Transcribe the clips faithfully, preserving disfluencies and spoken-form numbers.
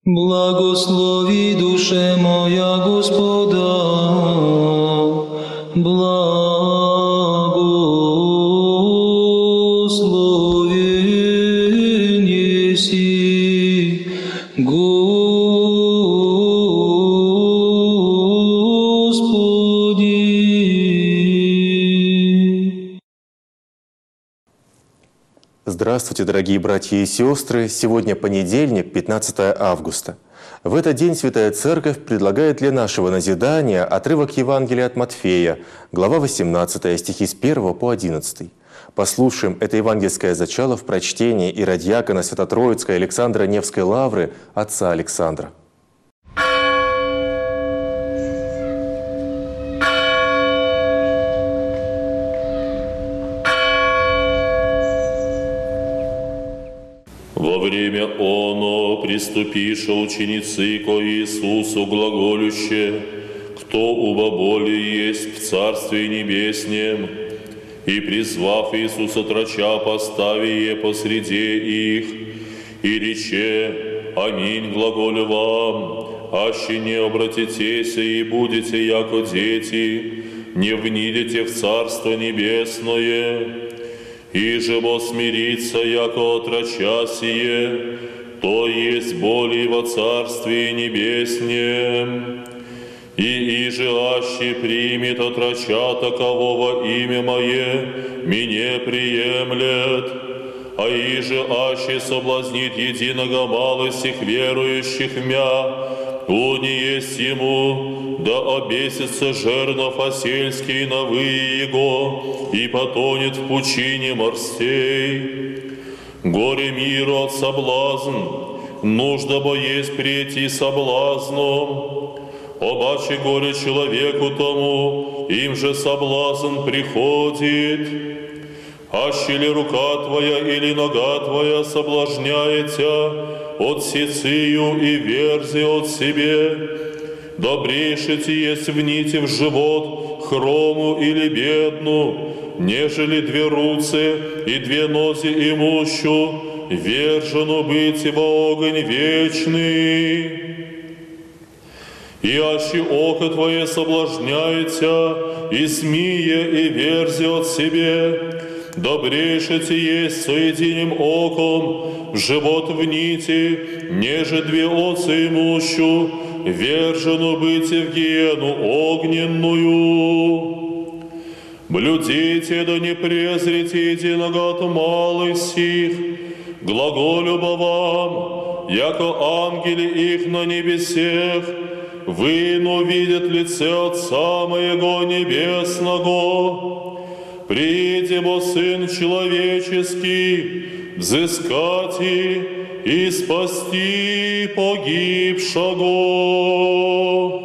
Благослови, душе моя, Господа, благословен еси, Господи. Здравствуйте, дорогие братья и сестры! Сегодня понедельник, пятнадцатое августа. В этот день Святая Церковь предлагает для нашего назидания отрывок Евангелия от Матфея, глава восемнадцатая, стихи с первого по одиннадцатый. Послушаем это евангельское зачало в прочтении иродиакона Свято-Троицкой Александра Невской лавры отца Александра. Во время оно приступиша ученицы ко Иисусу глаголюще, кто уба более есть в Царстве Небеснем, и, призвав Иисуса трача, постави е посреди их, и рече: Аминь глаголю вам, аще не обратитесь и будете яко дети, не внидете в Царство Небесное. И же бо смириться, яко отрача сие, то есть более во Царстве Небеснем. И иже аще примет отрача такового имя Мое, Мне приемлет, а иже аще соблазнит единого малых верующих мя, то не есть ему, да обесится жернов осельский на вы его, и потонет в пучине морстей. Горе миру от соблазн, нужда бо есть прийти соблазном. Обаче горе человеку тому, им же соблазн приходит. Аще ли рука твоя или нога твоя соблазняет тя, отсецию и верзи от себе, добрейше ти есть вните в живот хрому или бедну, нежели две руцы и две нози имущу, вержену быть во огонь вечный. И аще око твое соблазняется, и смие и верзи от себе, добрейше ти есть соединим оком в живот вните, неже две оцы имущу, вержену быть в гиену огненную. Блюдите, да не презрите единого от малых сих, глаголю бо вам, яко ангели их на небесех, вы, но видят лице Отца Моего Небесного. Приди, бо Сын Человеческий, взыскать и спасти погибшего.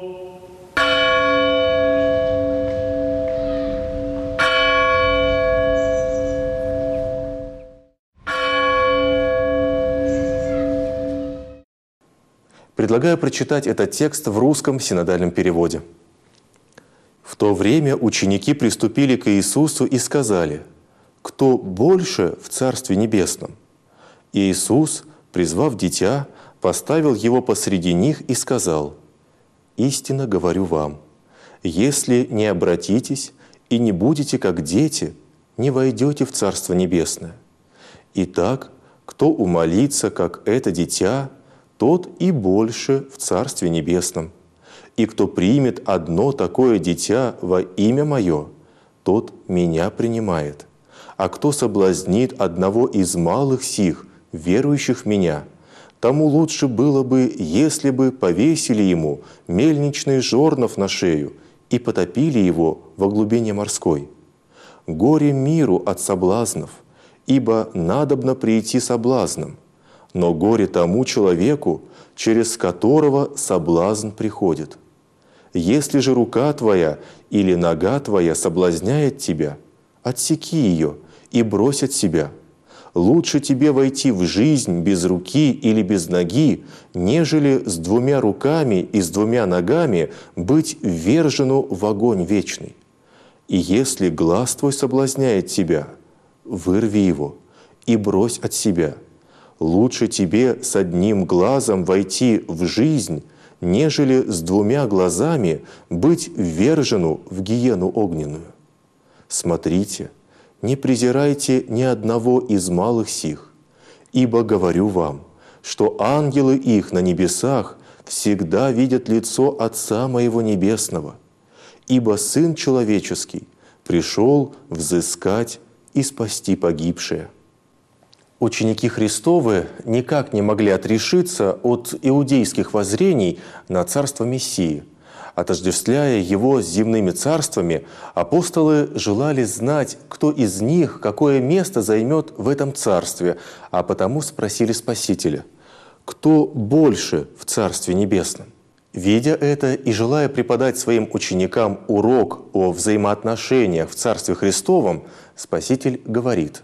Предлагаю прочитать этот текст в русском синодальном переводе. В то время ученики приступили к Иисусу и сказали: «Кто больше в Царстве Небесном?» И Иисус, призвав дитя, поставил его посреди них и сказал: «Истинно говорю вам, если не обратитесь и не будете как дети, не войдете в Царство Небесное. Итак, кто умолится, как это дитя, тот и больше в Царстве Небесном. И кто примет одно такое дитя во имя Мое, тот Меня принимает. А кто соблазнит одного из малых сих, верующих в Меня, тому лучше было бы, если бы повесили ему мельничный жорнов на шею и потопили его во глубине морской. Горе миру от соблазнов, ибо надобно прийти соблазном, но горе тому человеку, через которого соблазн приходит. Если же рука твоя или нога твоя соблазняет тебя, отсеки ее и брось от себя. Лучше тебе войти в жизнь без руки или без ноги, нежели с двумя руками и с двумя ногами быть ввержену в огонь вечный. И если глаз твой соблазняет тебя, вырви его и брось от себя. Лучше тебе с одним глазом войти в жизнь, нежели с двумя глазами быть ввержену в гиену огненную. Смотрите, не презирайте ни одного из малых сих, ибо говорю вам, что ангелы их на небесах всегда видят лицо Отца Моего Небесного, ибо Сын Человеческий пришел взыскать и спасти погибшее». Ученики Христовы никак не могли отрешиться от иудейских воззрений на царство Мессии. Отождествляя его с земными царствами, апостолы желали знать, кто из них какое место займет в этом царстве, а потому спросили Спасителя: «Кто больше в Царстве Небесном?» Видя это и желая преподать своим ученикам урок о взаимоотношениях в Царстве Христовом, Спаситель говорит: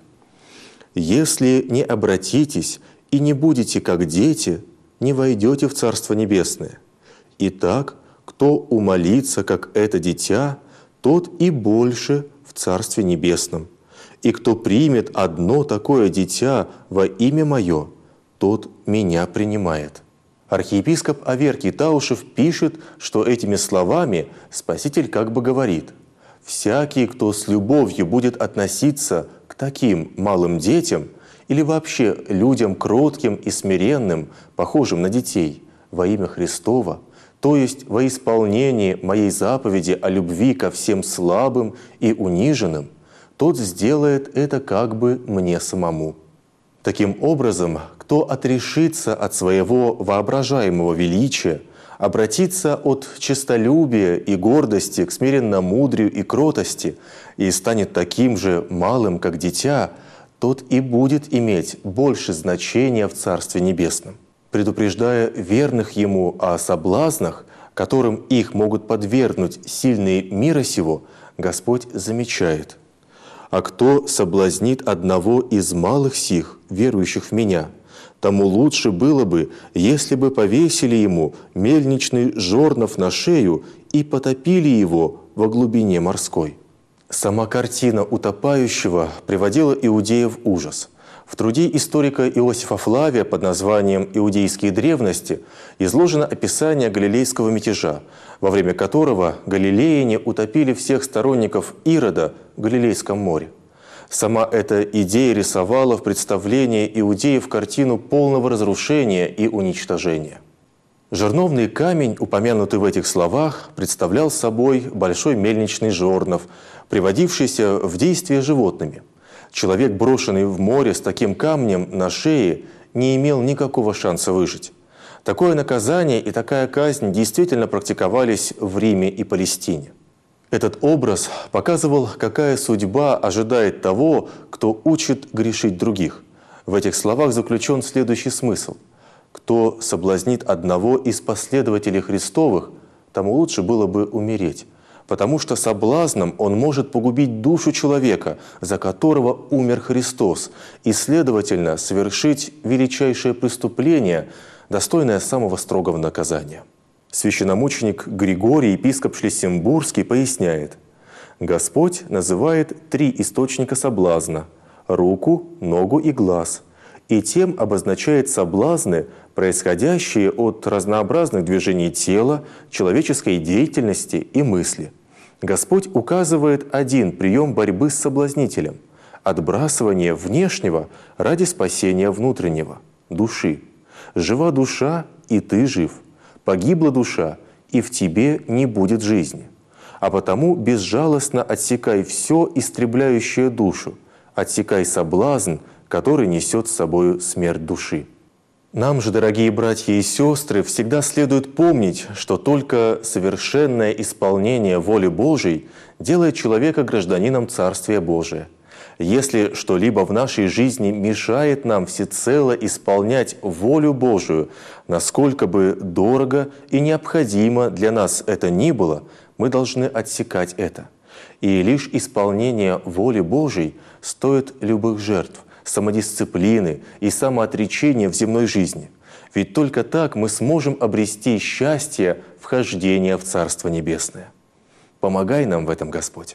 «Если не обратитесь и не будете как дети, не войдете в Царство Небесное. Итак, кто умолится, как это дитя, тот и больше в Царстве Небесном. И кто примет одно такое дитя во имя Мое, тот Меня принимает». Архиепископ Аверкий Таушев пишет, что этими словами Спаситель как бы говорит: «Всякий, кто с любовью будет относиться к таким малым детям или вообще людям кротким и смиренным, похожим на детей, во имя Христова, то есть во исполнение Моей заповеди о любви ко всем слабым и униженным, тот сделает это как бы Мне самому». Таким образом, кто отрешится от своего воображаемого величия, обратится от честолюбия и гордости к смиренномудрию и кротости и станет таким же малым, как дитя, тот и будет иметь больше значения в Царстве Небесном. Предупреждая верных Ему о соблазнах, которым их могут подвергнуть сильные мира сего, Господь замечает: «А кто соблазнит одного из малых сих, верующих в Меня, тому лучше было бы, если бы повесили ему мельничный жорнов на шею и потопили его во глубине морской». Сама картина утопающего приводила иудеев в ужас. В труде историка Иосифа Флавия под названием «Иудейские древности» изложено описание галилейского мятежа, во время которого галилеяне утопили всех сторонников Ирода в Галилейском море. Сама эта идея рисовала в представлении иудеев картину полного разрушения и уничтожения. Жерновный камень, упомянутый в этих словах, представлял собой большой мельничный жорнов, приводившийся в действие животными. Человек, брошенный в море с таким камнем на шее, не имел никакого шанса выжить. Такое наказание и такая казнь действительно практиковались в Риме и Палестине. Этот образ показывал, какая судьба ожидает того, кто учит грешить других. В этих словах заключен следующий смысл: кто соблазнит одного из последователей Христовых, тому лучше было бы умереть, потому что соблазном он может погубить душу человека, за которого умер Христос, и, следовательно, совершить величайшее преступление, достойное самого строгого наказания. Священномученик Григорий, епископ Шлиссембургский, поясняет: Господь называет три источника соблазна – руку, ногу и глаз, и тем обозначает соблазны, происходящие от разнообразных движений тела, человеческой деятельности и мысли. Господь указывает один прием борьбы с соблазнителем – отбрасывание внешнего ради спасения внутреннего – души. Жива душа, и ты жив. Погибла душа, и в тебе не будет жизни. А потому безжалостно отсекай все, истребляющее душу, отсекай соблазн, который несет с собою смерть души. Нам же, дорогие братья и сестры, всегда следует помнить, что только совершенное исполнение воли Божией делает человека гражданином Царствия Божия. Если что-либо в нашей жизни мешает нам всецело исполнять волю Божию, насколько бы дорого и необходимо для нас это ни было, мы должны отсекать это. И лишь исполнение воли Божией стоит любых жертв, самодисциплины и самоотречения в земной жизни. Ведь только так мы сможем обрести счастье вхождения в Царство Небесное. Помогай нам в этом, Господь.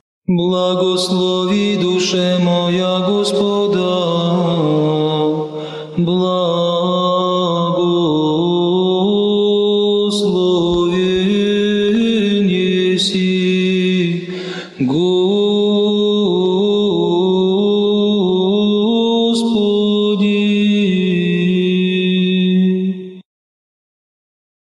Благослови душе моя Господа, благослови.